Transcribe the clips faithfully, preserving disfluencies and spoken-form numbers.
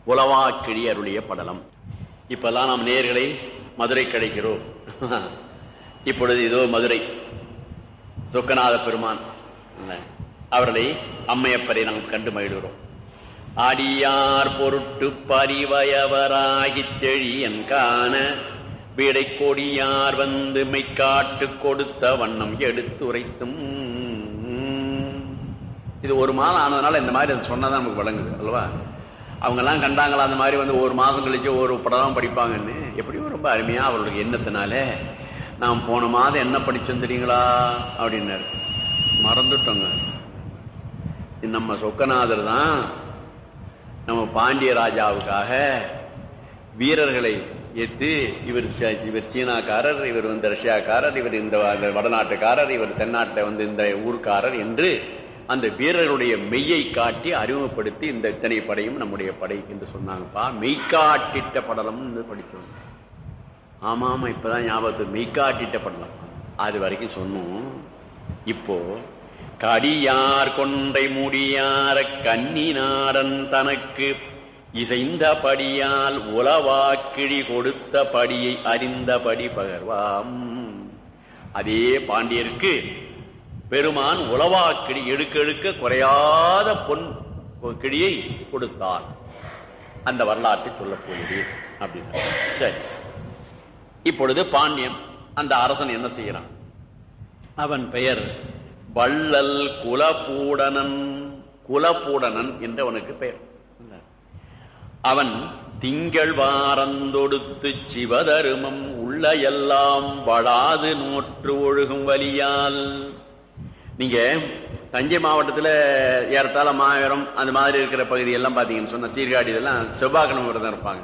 உலவாக்கிழி அருளிய படலம். இப்பெல்லாம் நாம் நேர்களை மதுரை கிடைக்கிறோம். இப்பொழுது இதோ மதுரை சொக்கநாத பெருமான் அவர்களை அம்மையப்பரை நாம் கண்டு மகிழ்கிறோம். அடியார் பொருட்டு பரிவயவராகிச் செழியன் காண வீடை கொடியார் வந்து மெய்காட்டு கொடுத்த வண்ணம் எடுத்துரைத்தும். இது ஒரு மாதம் ஆனதுனால இந்த மாதிரி சொன்னதான் நமக்கு வழங்குது அல்லவா. அவங்க எல்லாம் கண்டாங்களா அந்த மாதிரி வந்து ஒரு மாசம் கழிச்சு ஒரு படம் படிப்பாங்கன்னு. எப்படியும் ரொம்ப அருமையா அவர்களுக்கு எண்ணத்தினால நாம் போன மாதம் என்ன படிச்சோம் தெரியுங்களா அப்படின்னாரு. மறந்துட்டோங்க. நம்ம சொக்கநாதர் தான் நம்ம பாண்டிய ராஜாவுக்காக வீரர்களை ஏற்று இவர் இவர் சீனாக்காரர், இவர் வந்து ரஷ்யாக்காரர், இவர் இந்த வடநாட்டுக்காரர், இவர் தென்னாட்டில் வந்து இந்த ஊர்க்காரர் என்று அந்த வீரர்களுடைய மெய்யை காட்டி அறிமுகப்படுத்தி இந்த இத்தனை படையும் நம்முடைய படை என்று சொன்னாங்கப்பா. மெய்காட்டிட்ட படலம் படித்தோம். ஆமா ஆமா இப்பதான் ஞாபகத்து மெய்காட்டிட்ட படலம் அது வரைக்கும் சொன்னோம். இப்போ கடியார் கொண்டை முடியார கன்னி நாடன் தனக்கு இசைந்த படியால் உலவாக்கிழி கொடுத்த படியை அறிந்தபடி பகர்வாம். அதே பாண்டியருக்கு பெருமான் உலவாக்கிழி எடுக்க எடுக்க குறையாத பொன் கிழியை கொடுத்தார். அந்த வரலாற்றை சொல்ல போகுது அப்படின்னு. சரி, இப்பொழுது பாண்டியன் அந்த அரசன் என்ன செய்யறான்? அவன் பெயர் வள்ளல் குலபூடனன். குலபூடனன் என்று அவனுக்கு பெயர். அவன் திங்கள் வாரந்தொடுத்து சிவதருமம் உள்ள எல்லாம் வளாது நோற்று ஒழுகும் வலியால். நீங்க தஞ்சை மாவட்டத்தில் ஏறத்தாழ மாவீரம் அந்த மாதிரி இருக்கிற பகுதி எல்லாம் பாத்தீங்கன்னு சொன்ன சீர்காழி இதெல்லாம் செவ்வாய்க்கிழமை விரதம் இருப்பாங்க.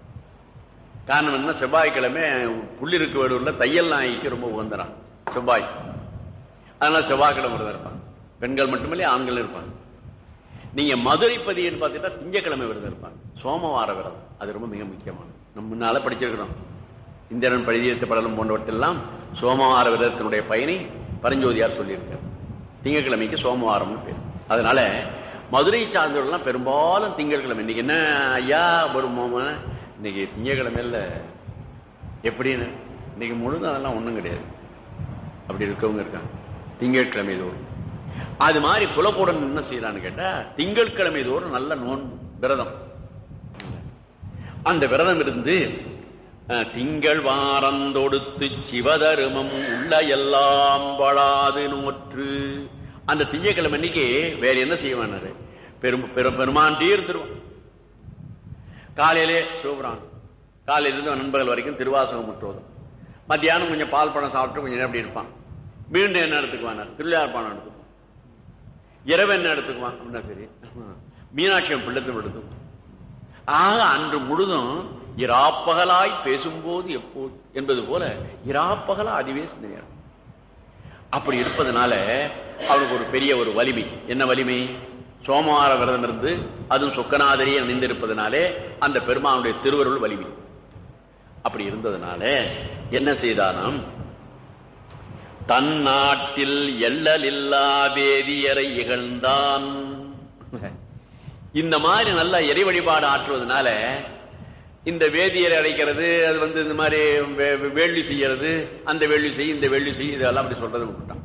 காரணம் என்ன? செவ்வாய்க்கிழமை புள்ளிருக்கு வேடூர்ல தையல் நாய்க்கு ரொம்ப உகந்தரான் செவ்வாய். அதனால செவ்வாய்க்கிழமை விரதம் இருப்பாங்க. பெண்கள் மட்டுமில்லை ஆண்கள் இருப்பாங்க. நீங்க மதுரை பதின்னு பாத்தீங்கன்னா திங்கக்கிழமை விரதம் இருப்பாங்க. சோமவார விரதம் அது ரொம்ப மிக முக்கியமானது. நம்ம முன்னால படிச்சிருக்கிறோம். இந்திரன் பழிதீர்த்த படலம் போன்றவற்றெல்லாம் சோமவார விரதத்தினுடைய பயனை பரஞ்சோதியார் சொல்லியிருக்கார். திங்கட்கிழமைக்கு சோமவாரம்னு பேர். அதனால மதுரை சார்ந்தவர்கள்லாம் பெரும்பாலும் திங்கட்கிழமை. இன்னைக்கு என்ன ஐயா ஒரு இன்னைக்கு திங்கட்கிழமை இல்ல எப்படின்னு இன்னைக்கு முழுதும் அதெல்லாம் ஒண்ணும் கிடையாது. அப்படி இருக்கவங்க இருக்காங்க. திங்கட்கிழமை தோறும் அது மாதிரி குலபூடன் என்ன செய்யறான்னு கேட்டா திங்கட்கிழமை தோறும் நல்ல நோன்பு விரதம். அந்த விரதம் இருந்து திங்கள் வாரந்தொடுத்து சிவதருமம் உள்ள எல்லாம் வளாது நோற்று. அந்த திங்கட்கிழமை அன்னைக்கு வேற என்ன செய்வானாரு? பெரும் பெருமான் தீர்த்திருவான். காலையிலே சிவபுராணம், காலையிலிருந்து நண்பகல் வரைக்கும் திருவாசகம் முற்றுவதும், மத்தியானம் கொஞ்சம் பால் பழம் சாப்பிட்டு கொஞ்சம் நேரம் அப்படி இருப்பான். மீண்டும் என்ன எடுத்துக்குவான்? திருவிழார் பானம் எடுத்துக்குவான். இரவு என்ன எடுத்துக்குவான் அப்படின்னா சரி மீனாட்சியம் பிள்ளை எடுத்துக்குவான். ஆக அன்று முழுதும் இராப்பகலாய் பேசும்போது எப்போது என்பது போல இராப்பகலா அதுவே சிந்தனை. அப்படி இருப்பதனால அவனுக்கு ஒரு பெரிய ஒரு வலிமை. என்ன வலிமை? சோமவார விரதம் இருந்து அதுவும் சொக்கநாதரியே நினைந்திருப்பதனாலே அந்த பெருமானுடைய திருவருள் வலிமை. அப்படி இருந்ததுனால என்ன செய்தானாம்? தன் நாட்டில் எள்ளலில்லா வேதியரை இகழ்ந்தான். இந்த மாதிரி நல்ல இறை வழிபாடு ஆற்றுவதனால இந்த வேதியரை அடைக்கிறது, அது வந்து இந்த மாதிரி வேள்வி செய்யறது, அந்த வேள்வி செய்ய இந்த வேள்வி செய்ய இதெல்லாம் அப்படி சொல்றது விட்டுட்டான்.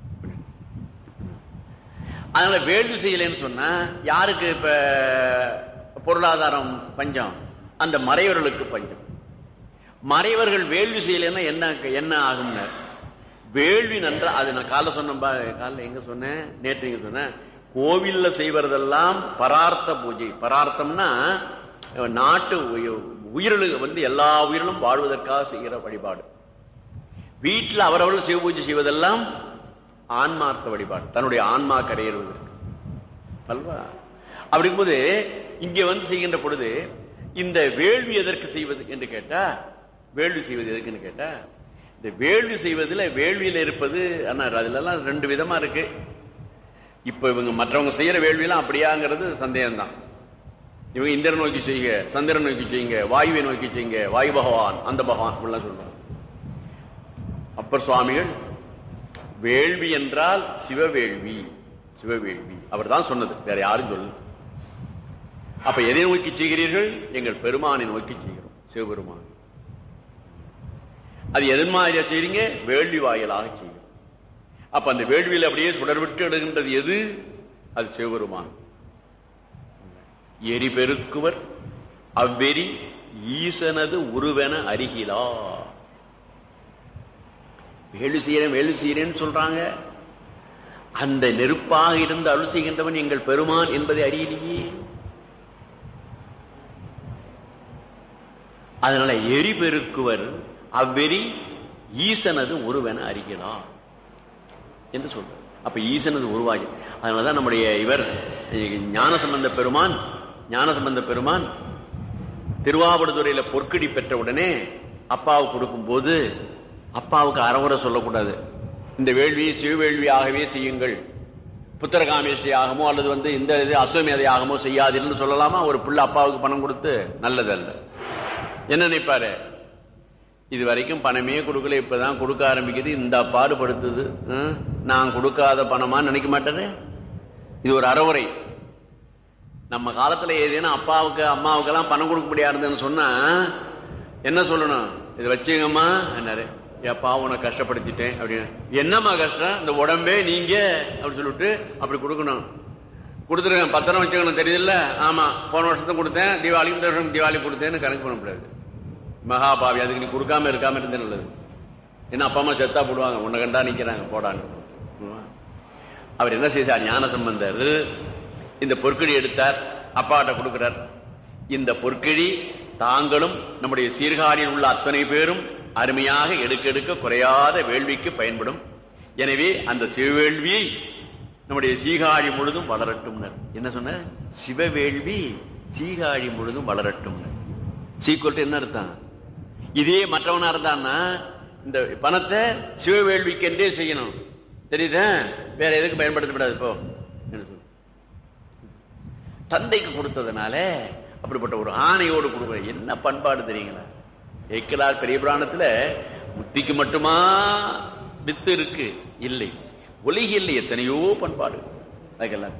அதனால வேள்வி செய்யலன்னு சொன்னா யாருக்கு இப்ப பொருளாதாரம் பஞ்சம்? அந்த மறைவர்களுக்கு பஞ்சம். மறைவர்கள் வேள்வி செய்யலன்னா என்ன என்ன ஆகும்னா வேள்வி நன்றா. அது நான் காலைல சொன்ன காலைல எங்க சொன்னேன், நேற்று எங்க சொன்னேன், கோவில்ல செய்வதெல்லாம் பரார்த்த பூஜை. பரார்த்தம்னா நாட்டு உயிர்களுக்கு வந்து எல்லா உயிரிலும் வாழ்வதற்காக செய்கிற வழிபாடு. வீட்டில் அவரவர்கள் சிவ பூஜை செய்வதெல்லாம் ஆன்மார்த்த வழிபாடு, தன்னுடைய ஆன்மா கரையேறுவதற்கு அல்வா. அப்படிங்கும்போது இங்கே வந்து செய்கின்ற பொழுது இந்த வேள்வி எதற்கு செய்வது என்று கேட்டா, வேள்வி செய்வது எதற்குன்னு கேட்டா, இந்த வேள்வி செய்வதில் வேள்வியில் இருப்பது அதுல ரெண்டு விதமா இருக்கு. இப்ப இவங்க மற்றவங்க செய்யற வேள்வியெல்லாம் அப்படியாங்கிறது சந்தேகம்தான். இவங்க இந்திரன் நோக்கி செய்யுங்க, சந்திரன் நோக்கி செய்யுங்க, வாயுவை நோக்கி செய்யுங்க, வாயு பகவான் அந்த பகவான் அப்படிலாம் சொல்றாங்க. அப்பர் சுவாமிகள் வேள்வி என்றால் சிவவேள்வி, சிவவேள்வி அவர் தான் சொன்னது, வேற யாரும் சொல்லு. அப்ப எதை நோக்கி செய்கிறீர்கள்? எங்கள் பெருமானை நோக்கி செய்கிறோம், சிவபெருமான். அது எதன் மாதிரியா செய்றீங்க? வேள்வி வாயிலாக செய்யும். அப்ப அந்த வேள்வியில் அப்படியே சுடர்விட்டு எடுகின்றது எது? அது சிவபெருமான். எரி பெருக்குவர் அவ்வெறி ஈசனது உருவென அருகிலா. வேள்வி செய்யறேன் வேள்வி செய்யறேன்னு சொல்றாங்க. அந்த நெருப்பாக இருந்து அருள் செய்கின்றவன் எங்கள் பெருமான் என்பதை அறியலையே. அதனால எரி பெருக்குவர் அவ்வெறி ஈசனது உருவென அறிகிறா என்று சொல்ற. அப்ப ஈசனது உருவாகி, அதனாலதான் நம்முடைய இவர் ஞானசம்பந்த பெருமான் ஞானசம்பந்த பெருமான் திருவாவடுதுறையில பொற்கடி பெற்ற உடனே அப்பாவுக்கு கொடுக்கும் போது அப்பாவுக்கு அறவுரை சொல்லக்கூடாது. இந்த வேள்வியை சிவவேள்வியாகவே செய்யுங்கள், புத்திரகாமேஷ்டி ஆகமோ அல்லது வந்து இந்த இது அஸ்வமேதை ஆகமோ செய்யாதுன்னு சொல்லலாமா? ஒரு பிள்ளை அப்பாவுக்கு பணம் கொடுத்து நல்லது அல்ல. என்ன நினைப்பாரு? இது வரைக்கும் பணமே கொடுக்கல, இப்பதான் கொடுக்க ஆரம்பிக்குது, இந்த பாடுபடுத்துது, நான் கொடுக்காத பணமா நினைக்க மாட்டாரு. இது ஒரு அறவுரை. நம்ம காலத்துல ஏதேனும் அப்பாவுக்கு அம்மாவுக்கு எல்லாம் பணம் கொடுக்க முடியாதுன்னு சொன்னா என்ன சொல்லணும்? இது வச்சுங்கம்மா என்னாரு, எப்பா உன கஷ்டப்படுத்திட்டேன் அப்படின்னு. என்னம்மா கஷ்டம்? இந்த உடம்பே நீங்க அப்படின்னு சொல்லிட்டு அப்படி கொடுக்கணும். கொடுத்துருக்கேன், பத்திரம் வச்சுக்கணும், தெரியுதுல்ல? ஆமா, போன வருஷத்தும் கொடுத்தேன், தீபாவளி இந்த வருஷம் தீபாவளி கொடுத்தேன்னு கணக்கு பண்ண முடியாது. மகாபாவி, அதுக்கு நீ கொடுக்காம இருக்காம இருந்தே நல்லது. ஏன்னா அப்பா அம்மா செத்தா போடுவாங்க, உன்னை கண்டா நிக்கிறாங்க போடான்னு. அவர் என்ன செய்தார்? ஞானசம்பந்தர் இந்த பொற்கிழி எடுத்தார், அப்பாட்ட கொடுக்கிறார். இந்த பொற்கிழி தாங்களும் நம்முடைய சீர்காழியில் உள்ள அத்தனை பேரும் அருமையாக எடுக்க எடுக்க குறையாத வேள்விக்கு பயன்படும். எனவே அந்த சிவவேள்வியை நம்முடைய சீகாழி முழுதும் வளரட்டும். என்ன சொன்ன? சிவவேள்வி சீகாழி முழுதும் வளரட்டும். சீக்கிரம் என்ன அர்த்தம்? இதே மற்றவனா இருந்தான்னா இந்த பணத்தை சிவவேள்விக்கு என்றே செய்யணும், தெரியுதா? வேற எதுக்கு பயன்படுத்தப்படாது. இப்போ தந்தைக்கு கொடுத்ததுனால அப்படிப்பட்ட ஒரு ஆணையோடு கொடுக்குற என்ன பண்பாடு தெரியுங்களா? ஏக்கலார் பெரிய புராணத்துல புத்திக்கு மட்டுமா வித்து இருக்கு? இல்லை, உலகில் எத்தனையோ பண்பாடு அதுக்கெல்லாம்.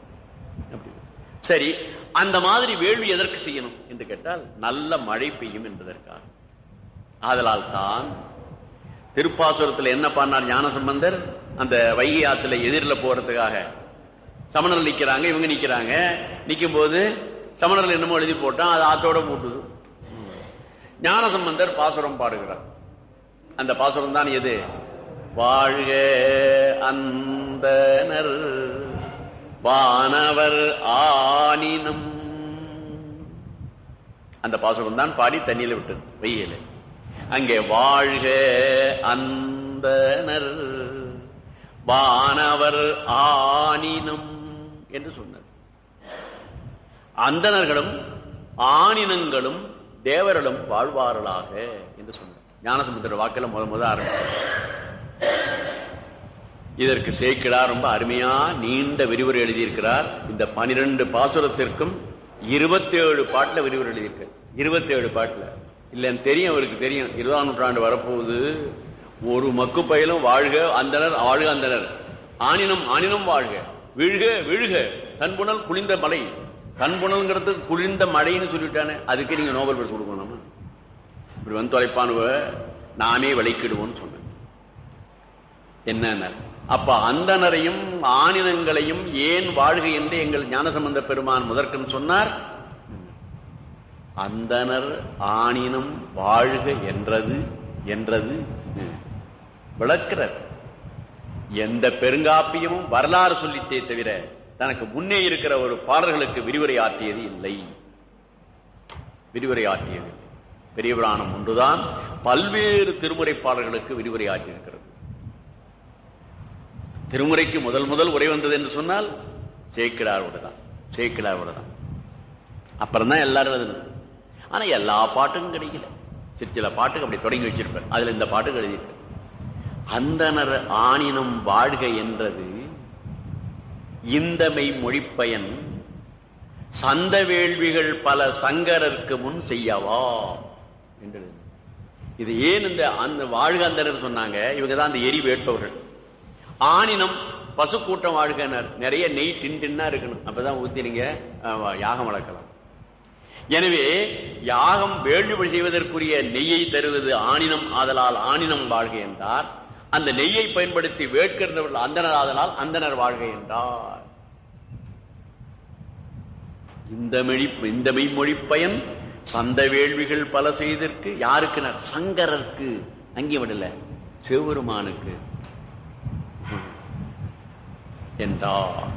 சரி, அந்த மாதிரி வேள்வி எதற்கு செய்யணும் என்று கேட்டால் நல்ல மழை பெய்யும் என்பதற்காக. ஆதலால் தான் திருப்பாசுரத்தில் என்ன பண்ணார் ஞானசம்பந்தர்? அந்த வைகை ஆத்துல எதிரில் போறதுக்காக சமணர்கள் நிக்கிறாங்க, இவங்க நிக்கிறாங்க. நிக்கும் போது சமணர்கள் என்னமோ எழுதி போட்டான், அது ஆத்தோட போட்டுது. ஞானசம்பந்தர் பாசுரம் பாடுகிறார். அந்த பாசுரம் தான் எது? வாழ்க அந்தனர் வானவர் ஆனினம். அந்த பாசுரம் தான் பாடி தண்ணியில விட்டது வெயில. அங்கே வாழ்க அந்தனர் வானவர் ஆனினம் என்று சொன்னார். அந்தணர்களும் ஆனினங்களும் தேவர்களும் வாழ்வார்களாக என்று சொன்னார். ஞானசமுத்திர வாக்கில முத முத ஆரம்பித்தார். இதற்கு சேக்கிழார் ரொம்ப அருமையா நீண்ட விரிவுரை எழுதியிருக்கிறார். இந்த பனிரெண்டு பாசுரத்திற்கும் இருபத்தி ஏழு பாட்டுல விரிவுரை எழுதியிருக்க. இருபத்தி ஏழு பாட்டுல இல்லன்னு தெரியும், அவருக்கு தெரியும். இருபதாம் நூற்றாண்டு வரப்போகுது. ஒரு மக்கு பயிலும் வாழ்க அந்தனர் வாழ்க அந்தனர், ஆனினம் ஆனினம் வாழ்க, விழுக விழுக, தன்புணல் குளிர்ந்த மலை. தன்புணல்ங்கிறது குளிர்ந்த மழைன்னு சொல்லிட்டானே, அதுக்கு நீங்க நோபல் பரிசு கொடுக்கணும். இப்படி வந்து தொலைப்பானுவ நாமே விளைக்கிடுவோம்னு சொன்னேன். என்ன அப்ப அந்தனரையும் ஆனினங்களையும் ஏன் வாழ்க என்று எங்கள் ஞானசம்பந்த பெருமான் முதற்கன் சொன்னார். அந்தனர் ஆனினம் வாழ்க என்றது என்றது விளக்கிறார். எந்த பெருங்காப்பியமும் வரலாறு சொல்லித்தே தவிர தனக்கு முன்னே இருக்கிற ஒரு பாடல்களுக்கு விரிவுரை ஆற்றியது இல்லை. விரிவுரை ஆற்றியது பெரிய புராணம் ஒன்றுதான் பல்வேறு திருமுறை பாடல்களுக்கு விரிவுரை ஆற்றியிருக்கிறது. திருமுறைக்கு முதல் முதல் உரை வந்தது என்று சொன்னால் சேக்கிழாரோட தான் சேக்கிழாரோட தான் அப்புறம் தான் எல்லாரும் எழுதுனது. ஆனா எல்லா பாட்டுக்கும் கிடைக்கல. சில சில பாட்டுக்கு அப்படி தொடங்கி வச்சிருப்பார். அதுல இந்த பாட்டுக்கு எழுதியிருக்க. அந்தனர் ஆனினம் வாழ்க என்றது இந்தமை மொழிப்பயன் சந்த வேள்விகள் பல சங்கரருக்கு முன் செய்யவா என்று. இது ஏன் இந்த அந்த வாழ்க அந்தனர் சொன்னாங்க? இவங்கதான் அந்த எரி வேட்பவர்கள். ஆனினம் பசு கூட்டம் வாழ்கனர். நிறைய நெய் டின் டின்னா இருக்கணும், அப்பதான் ஊத்தி நீங்க யாகம் வளர்க்கலாம். எனவே யாகம் வேள்வி செய்வதற்குரிய நெய்யை தருவது ஆணினம் ஆதலால் ஆணினம் வாழ்க என்றார். அந்த நெய்யை பயன்படுத்தி வேட்கிறவர்கள் அந்தனர் ஆதலால் அந்தனர் வாழ்க என்றார். இந்த மெழி இந்த மெய்மொழி பயன் சந்த வேள்விகள் பல செய்தற்கு யாருக்கு? சங்கரருக்கு, அங்கே விடல சிவபெருமானுக்கு என்றார்.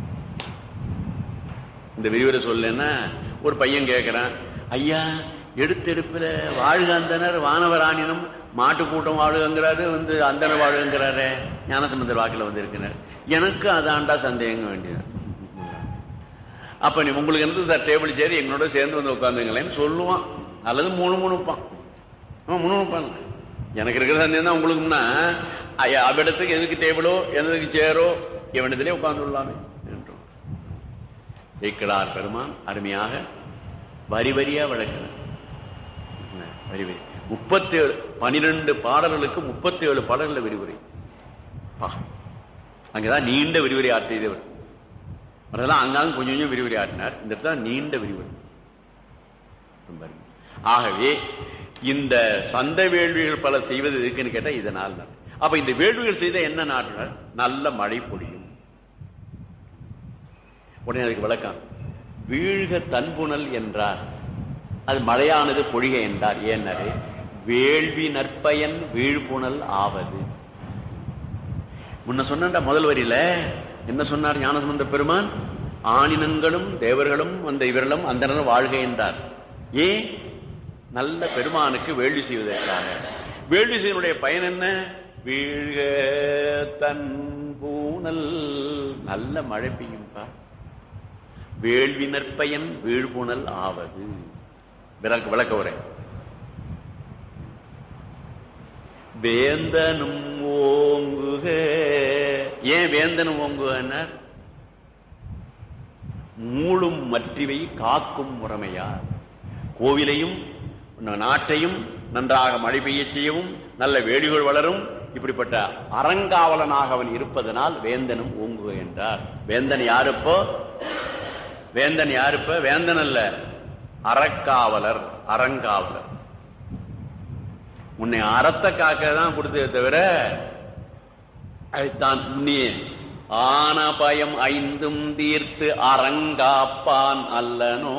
இந்த விரிவுரை சொல்லன்னா ஒரு பையன் கேட்கிறான், ஐயா எடுத்தெடுப்புல வாழ்க அந்தனர் வானவராணினம் மாட்டு கூட்டம் வாழுங்கிறாரு, வந்து அந்தனர் வாழுங்கிறாரு, ஞானசம்பந்தர் வாக்குல வந்து இருக்கிறார். எனக்கு அதாண்டா சந்தேகம் வேண்டியது. அப்ப நீ உங்களுக்கு இருந்து சார் டேபிள் சேரி எங்களோட சேர்ந்து வந்து உட்காந்துங்களேன்னு சொல்லுவான், அல்லது மூணு மூணுப்பான். முணுப்பான். எனக்கு இருக்கிற சந்தேகம் தான் உங்களுக்குன்னா அவ்விடத்துக்கு எதுக்கு டேபிளோ எதுக்கு சேரோ எவனத்திலே உட்கார்ந்து விடலாமே என்றோம். சேக்கிழார் பெருமான் அருமையாக வரி வரியா வழங்கினார். வரி வரி முப்பத்தி ஏழு பனிரெண்டு பாடல்களுக்கு முப்பத்தி ஏழு பாடல்கள் விரிவுரை. அங்கதான் நீண்ட விரிவுரை ஆற்றியவர். அதெல்லாம் அங்காங்க கொஞ்சம் கொஞ்சம் விரிவுரை ஆற்றினார். இந்த இடத்துல நீண்ட விரிவுரை. ஆகவே இந்த சந்த வேள்விகள் பல செய்வது இருக்குன்னு கேட்டா இதனால் தான். அப்ப இந்த வேள்விகள் செய்த என்ன நாட்டினார்? நல்ல மழை பொழியும். உடனே அதுக்கு விளக்கம், வீழ்க தன்புணல் என்றார், அது மழையானது பொழிக என்றார். ஏன்னரே வேள்வி நற்பயன் வீழ்புணல் ஆவது. முன்ன சொன்ன முதல் வரியில என்ன சொன்னார் ஞானசம்பந்த பெருமான்? ஆணினங்களும் தேவர்களும் அந்த இவர்களும் அந்த வாழ்க என்றார். ஏன்? நல்ல பெருமானுக்கு வேள்வி செய்வதற்காக. வேள்வி செய்வனுடைய பயன் என்ன? வீழ்க தன்பூணல், நல்ல மழை பெய்யும்பா. வேள்வி நற்பயன் வீழ்புணல் ஆவது. விளக்க விளக்க உரை. வேந்தனும் ஓங்குக. ஏன் வேந்தனும் ஓங்குகன்னார்? மூளும் மற்றிவை காக்கும் முறைமையார். கோவிலையும் நாட்டையும் நன்றாக மழை பெய்ய செய்யவும் நல்ல வேலிகள் வளரும் இப்படிப்பட்ட அறங்காவலனாக அவன் இருப்பதனால் வேந்தனும் ஓங்குக என்றார். வேந்தன் யாருப்போ? வேந்தன் யாருப்ப? வேந்தன் அல்ல, அறக்காவலர், அறங்காவலர். உன்னை அறத்தை காக்க தான் கொடுத்தே தவிர அதுதான் நீ ஆன பயம் ஐந்தும் தீர்த்து அறங்காப்பான் அல்லனோ.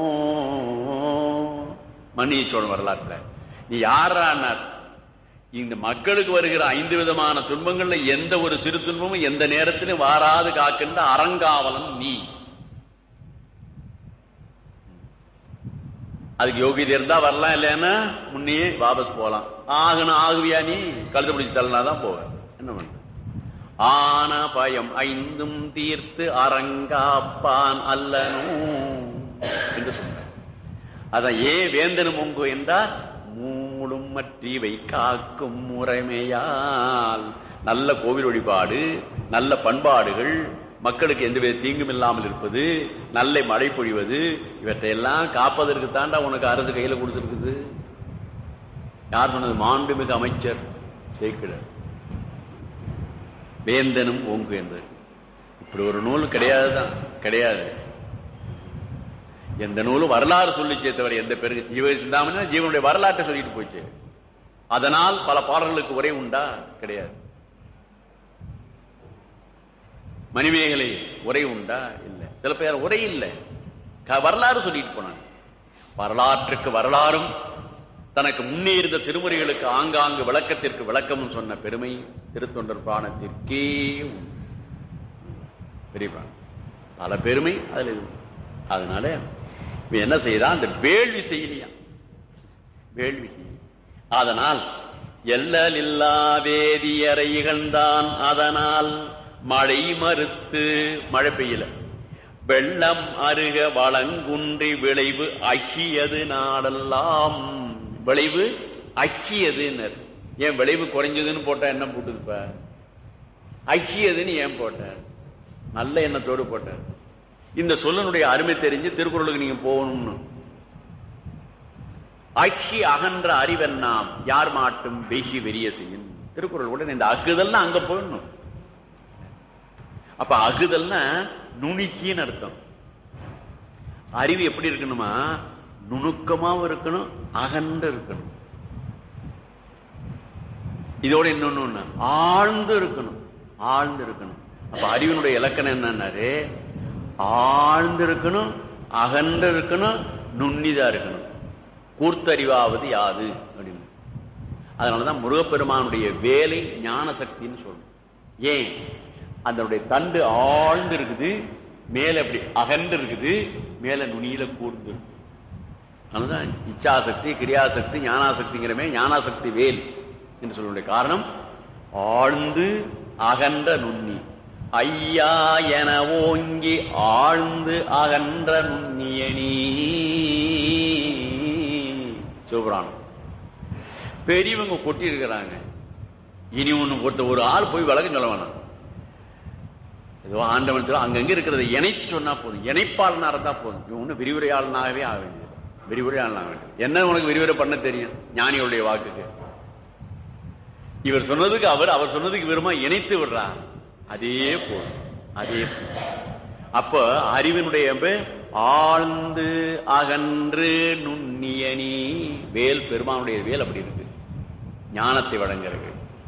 மன்னிச்சோழ வரலாற்ற நீ யாரானார்? இந்த மக்களுக்கு வருகிற ஐந்து விதமான துன்பங்கள்ல எந்த ஒரு சிறு துன்பமும் எந்த நேரத்திலும் வாராது காக்கின்ற அறங்காவலன் நீ. அதுக்கு யோகியதை இருந்தா வரலாம், இல்லைன்னா முன்னே வாபஸ் போகலாம். ஆகணும் ஆகுவியா நீ கழுத்து பிடிச்சி தள்ளனாதான் போவ. என்ன பண்ண? ஆன பயம் ஐந்தும் தீர்த்து அறங்காப்பான் அல்லனோ என்று சொன்னார். அதான் ஏ வேந்தனும் ஒங்கு என்றார்? மூடும் மற்றிவை காக்கும் முறைமையால். நல்ல கோவில் வழிபாடு, நல்ல பண்பாடுகள், மக்களுக்கு எந்தவித தீங்கும் இல்லாமல் இருப்பது, நல்ல மழை பொழிவது, இவற்றையெல்லாம் காப்பதற்கு தாண்டா உனக்கு அரசு கையில கொடுத்திருக்குது. யார் சொன்னது? மாண்புமிகு அமைச்சர் சேக்கிழார். வேந்தனும் ஓங்கு என்பது இப்படி ஒரு நூல் கிடையாதுதான், கிடையாது. எந்த நூலும் வரலாறு சொல்லிச்சே தவிர எந்த பேருக்கு ஜீவ சிந்தாமணி ஜீவனுடைய வரலாற்றை சொல்லிட்டு போச்சு. அதனால் பல பாடல்களுக்கு உரை உண்டா? கிடையாது. மணிமேகலை உரை உண்டா? இல்லை. சில பேர் உரை இல்லை, வரலாறு சொல்லிட்டு போனாங்க. வரலாற்றுக்கு வரலாறும் தனக்கு முன்னே இருந்த திருமுறைகளுக்கு ஆங்காங்கு விளக்கத்திற்கு விளக்கமும் சொன்ன பெருமை திருத்தொண்டர் புராணத்திற்கே பெரிய புராணம். பல பெருமை அதுல இது. அதனால என்ன செய்தான்? அந்த வேள்வி செய்யலையா? வேள்வி செய்ய. அதனால் எல்லலில்லா வேதியரை இகழ்ந்தான். அதனால் மழை மறுத்து மழை பெய்யல. வெள்ளம் அருக வளங்குன்றி விளைவு அகியது நாடெல்லாம். விளைவு அகியதுன்னு ஏன் விளைவு குறைஞ்சதுன்னு போட்டா என்ன போட்டுதுப்ப? அகியதுன்னு ஏன் போட்ட? நல்ல எண்ணத்தோடு போட்ட. இந்த சொல்லனுடைய அருமை தெரிஞ்சு திருக்குறளுக்கு நீங்க போகணும்னு. அகி அகன்ற அறிவெல்லாம் யார் மாட்டும் வெகி வெறிய செய்யும் திருக்குறள். உடனே இந்த அகுதல்னா அங்க போயிடணும். அப்ப அகுதல்னா நுணுக்கின்னு அர்த்தம். அறிவு எப்படி இருக்கணுமா? நுணுக்கமாவும் இருக்கணும், அகன்று இருக்கணும். இதோட இன்னொன்னு ஆழ்ந்து இருக்கணும், ஆழ்ந்து இருக்கணும். அப்ப அறிவினுடைய இலக்கணம் என்னன்னாரு, ஆழ்ந்து இருக்கணும், அகன்று இருக்கணும், நுண்ணிதா இருக்கணும். கூர்த்தறிவாவது யாது அப்படின்னு. அதனாலதான் முருகப்பெருமானுடைய வேலை ஞான சக்தின்னு சொல்லணும். ஏன்? அதனுடைய தண்டு ஆழ்ந்து இருக்குது, மேல அப்படி அகன்று இருக்குது, மேல நுனியில கூர்ந்து. அதனாலதான் இச்சாசக்தி, கிரியாசக்தி, ஞானாசக்திங்கிறமே ஞானாசக்தி வேல் என்று சொல்லுடைய காரணம் ஆழ்ந்து அகன்ற நுண்ணி. ஐயா என ஓங்கி ஆழ்ந்து அகன்ற நுண்ணியணி. சிவபுராணம் பெரியவங்க கொட்டி இருக்கிறாங்க. இனி ஒண்ணு பொறுத்த ஒரு ஆள் போய் விளக்கம் சொல்ல வேணாம். ஏதோ ஆண்டவன் அங்கங்க இருக்கிறத இணைச்சு சொன்னா போதும், இணைப்பாளனா இருந்தா போதும். இவன் ஒண்ணு விரிவுரையாளனாகவே ஆக வேண்டியது, விரிவுரையாளனாக வேண்டியது. என்ன உனக்கு விரிவுரை பண்ண தெரியும்? ஞானிகளுடைய வாக்குக்கு இவர் சொன்னதுக்கு அவர் அவர் சொன்னதுக்கு விரும்ப இணைத்து விடுறார். அதே போதும், அதே போதும். அப்ப அறிவினுடைய ஆழ்ந்து அகன்று நுண்ணியணி வேல், பெருமானுடைய வேல் அப்படி இருக்கு, ஞானத்தை வழங்குறது.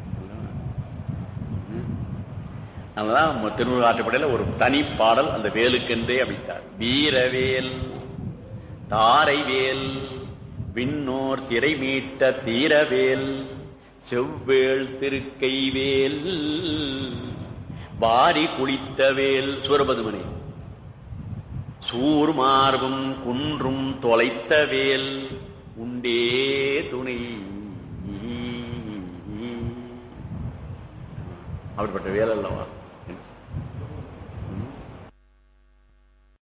அதனாலதான் திருநூறு ஆற்றுப்படையில ஒரு தனி பாடல் அந்த வேலுக்கென்றே அமைத்தார். வீரவேல் தாரைவேல் விண்ணோர் சிறை மீட்ட தீரவேல் செவ்வேள் திருக்கைவேல் வாரி குளித்தவேல் சூரபதுமனை சூர் மார்பும் குன்றும் தொலைத்தவேல் உண்டே துணை. அப்படிப்பட்ட வேல் அல்லவா?